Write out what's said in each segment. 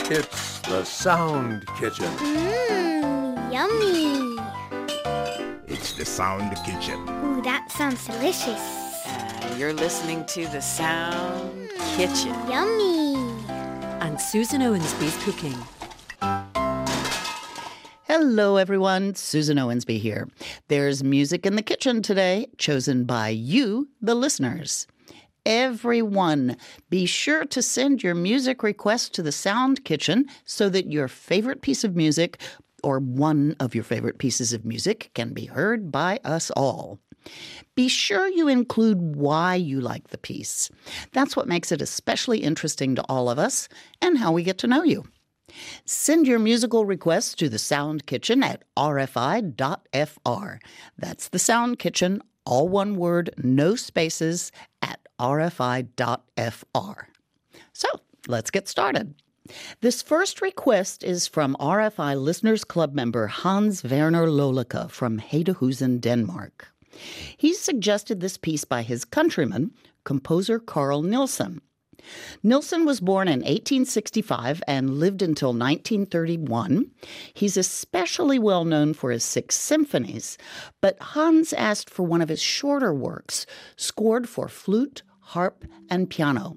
It's the Sound Kitchen. Yummy. It's the Sound Kitchen. Ooh, that sounds delicious. You're listening to the Sound Kitchen Yummy. and Susan Owensby's cooking. Hello, everyone. Susan Owensby here. There's music in the kitchen today, chosen by you, the listeners. Everyone, be sure to send your music requests to the Sound Kitchen so that your favorite piece of music, or one of your favorite pieces of music, can be heard by us all. Be sure you include why you like the piece. That's what makes it especially interesting to all of us and how we get to know you. Send your musical requests to the Sound Kitchen at rfi.fr. That's the Sound Kitchen, all one word, no spaces, at rfi.fr. So, let's get started. This first request is from RFI Listeners Club member Hans Werner Loleka from Hedehusene, Denmark. He suggested this piece by his countryman, composer Carl Nielsen. Nielsen was born in 1865 and lived until 1931. He's especially well known for his 6 symphonies, but Hans asked for one of his shorter works, scored for flute, harp, and piano.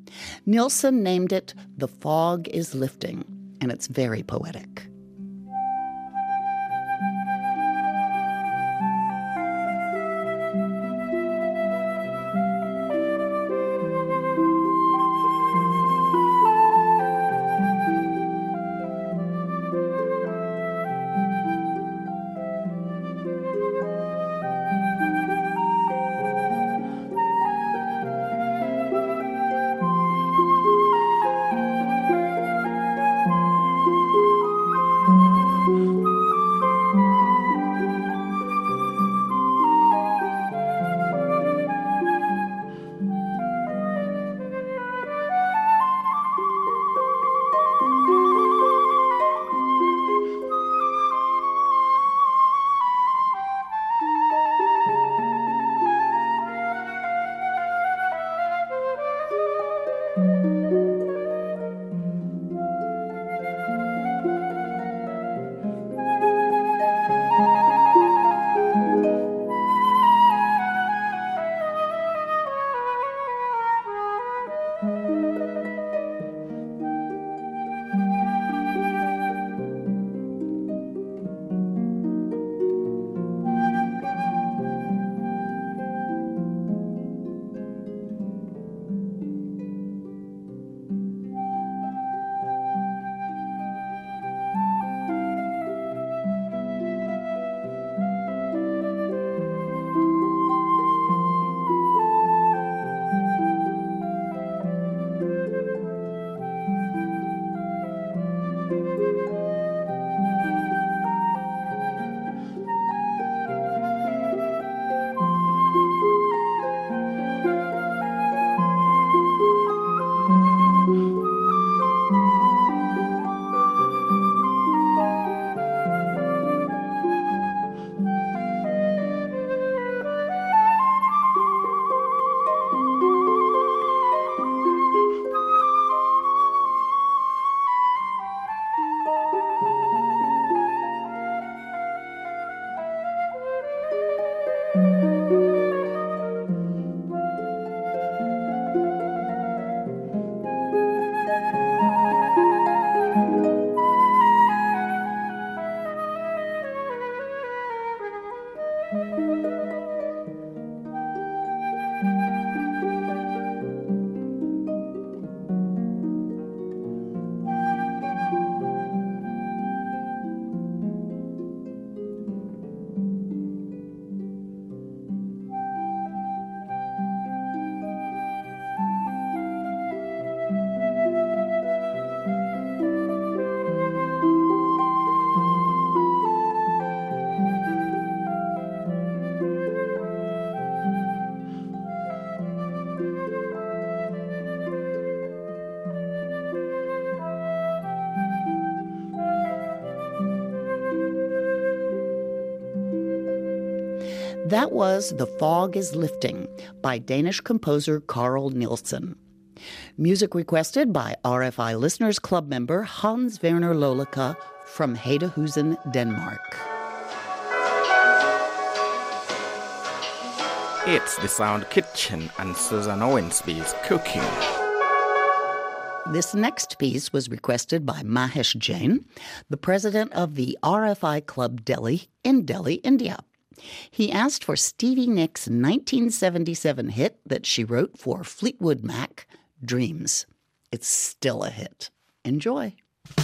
Nielsen named it The Fog is Lifting, and it's very poetic. That was The Fog is Lifting by Danish composer Carl Nielsen. Music requested by RFI Listeners Club member Hans Werner Loleka from Hedehusene, Denmark. It's the Sound Kitchen and Susan Owensby's cooking. This next piece was requested by Mahesh Jain, the president of the RFI Club Delhi in Delhi, India. He asked for Stevie Nicks' 1977 hit that she wrote for Fleetwood Mac, Dreams. It's still a hit. Enjoy.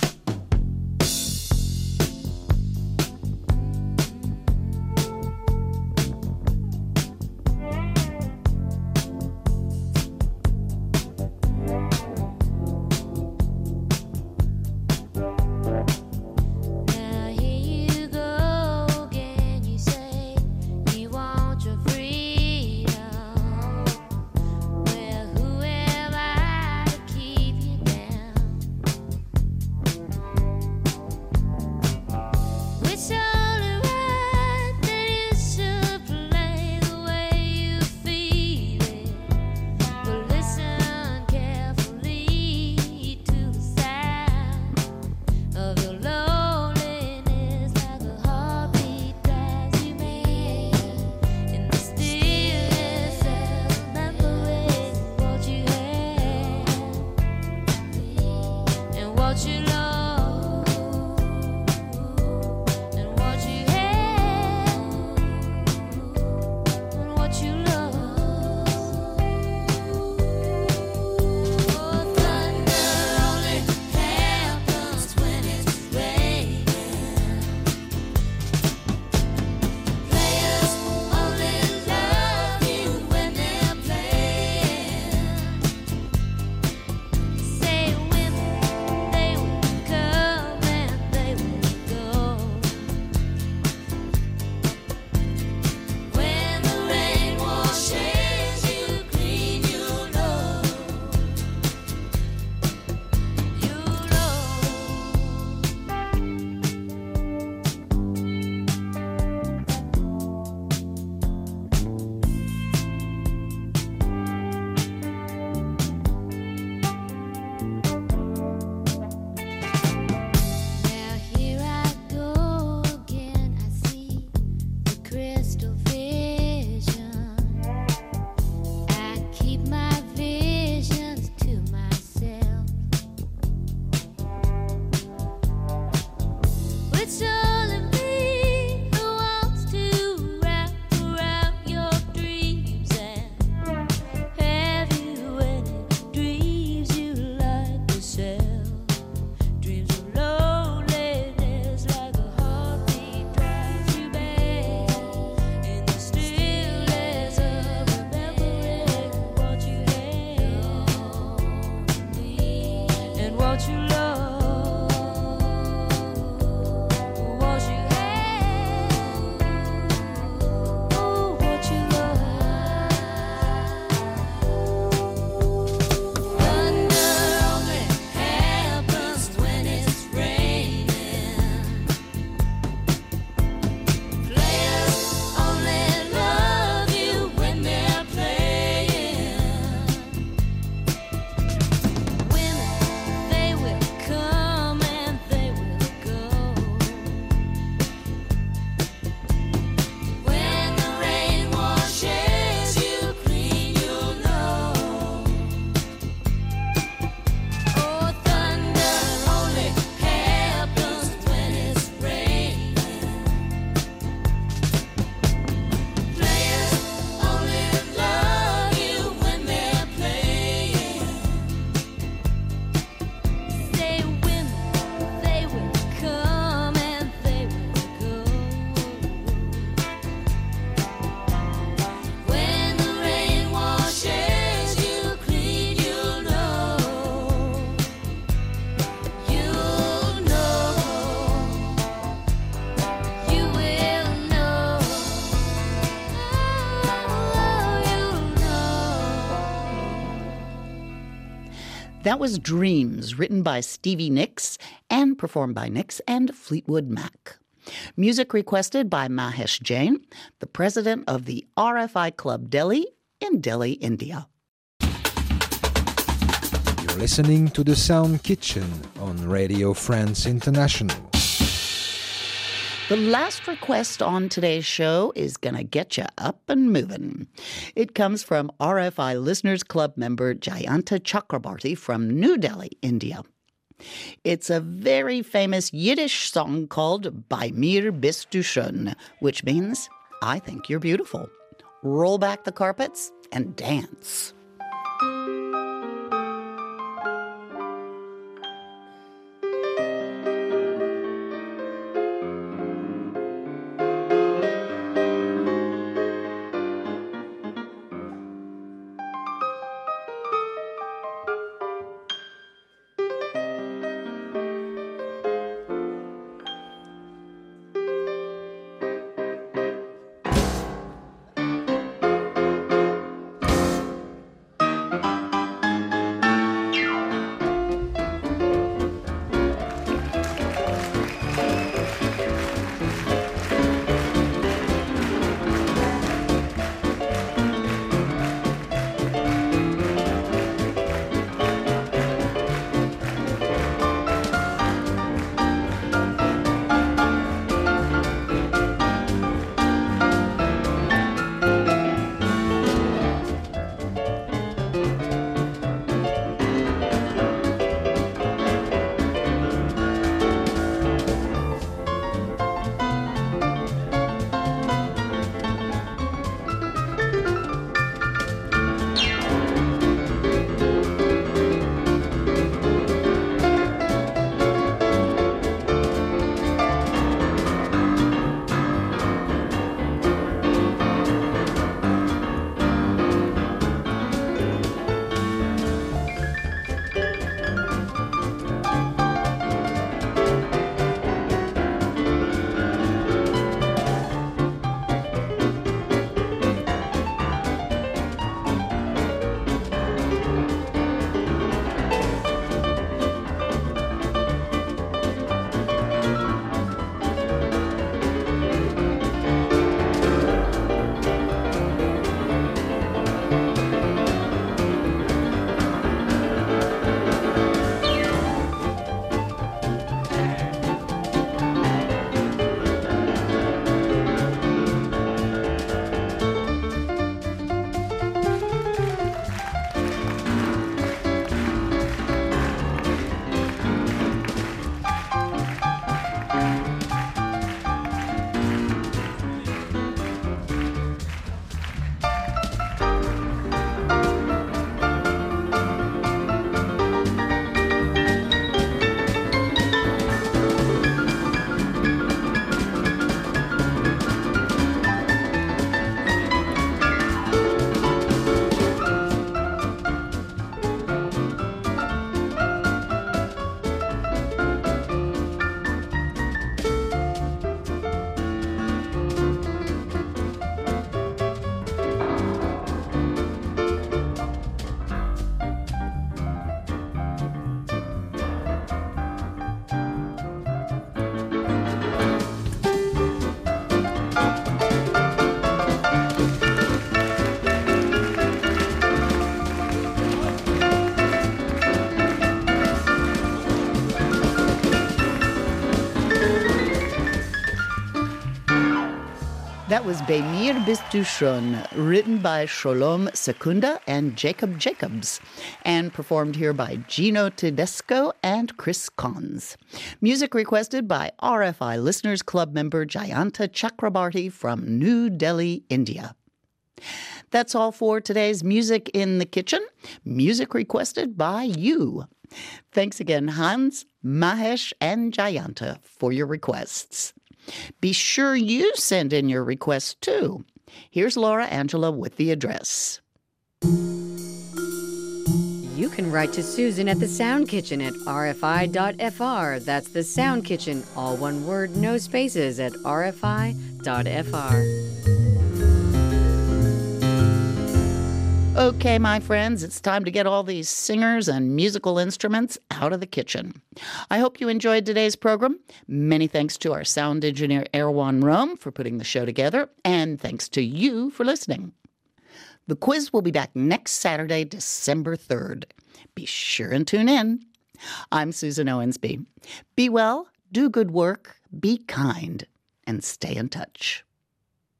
That was Dreams, written by Stevie Nicks and performed by Nicks and Fleetwood Mac. Music requested by Mahesh Jain, the president of the RFI Club Delhi in Delhi, India. listening to The Sound Kitchen on Radio France International. The last request on today's show is going to get you up and moving. It comes from RFI Listeners Club member Jayanta Chakrabarti from New Delhi, India. It's a very famous Yiddish song called Bei mir bist du schön, which means, I think you're beautiful. Roll back the carpets and dance. That was Bei mir bist du schön, written by Sholom Secunda and Jacob Jacobs, and performed here by Gino Tedesco and Chris Cons. Music requested by RFI Listeners Club member Jayanta Chakrabarti from New Delhi, India. That's all for today's Music in the Kitchen. Music requested by you. Thanks again, Hans, Mahesh, and Jayanta for your requests. Be sure you send in your requests, too. Here's Laura Angela with the address. You can write to Susan at the Sound Kitchen at rfi.fr. That's the Sound Kitchen, all one word, no spaces, at rfi.fr. Okay, my friends, it's time to get all these singers and musical instruments out of the kitchen. I hope you enjoyed today's program. Many thanks to our sound engineer, Erwan Rome, for putting the show together, and thanks to you for listening. The quiz will be back next Saturday, December 3rd. Be sure and tune in. I'm Susan Owensby. Be well, do good work, be kind, and stay in touch.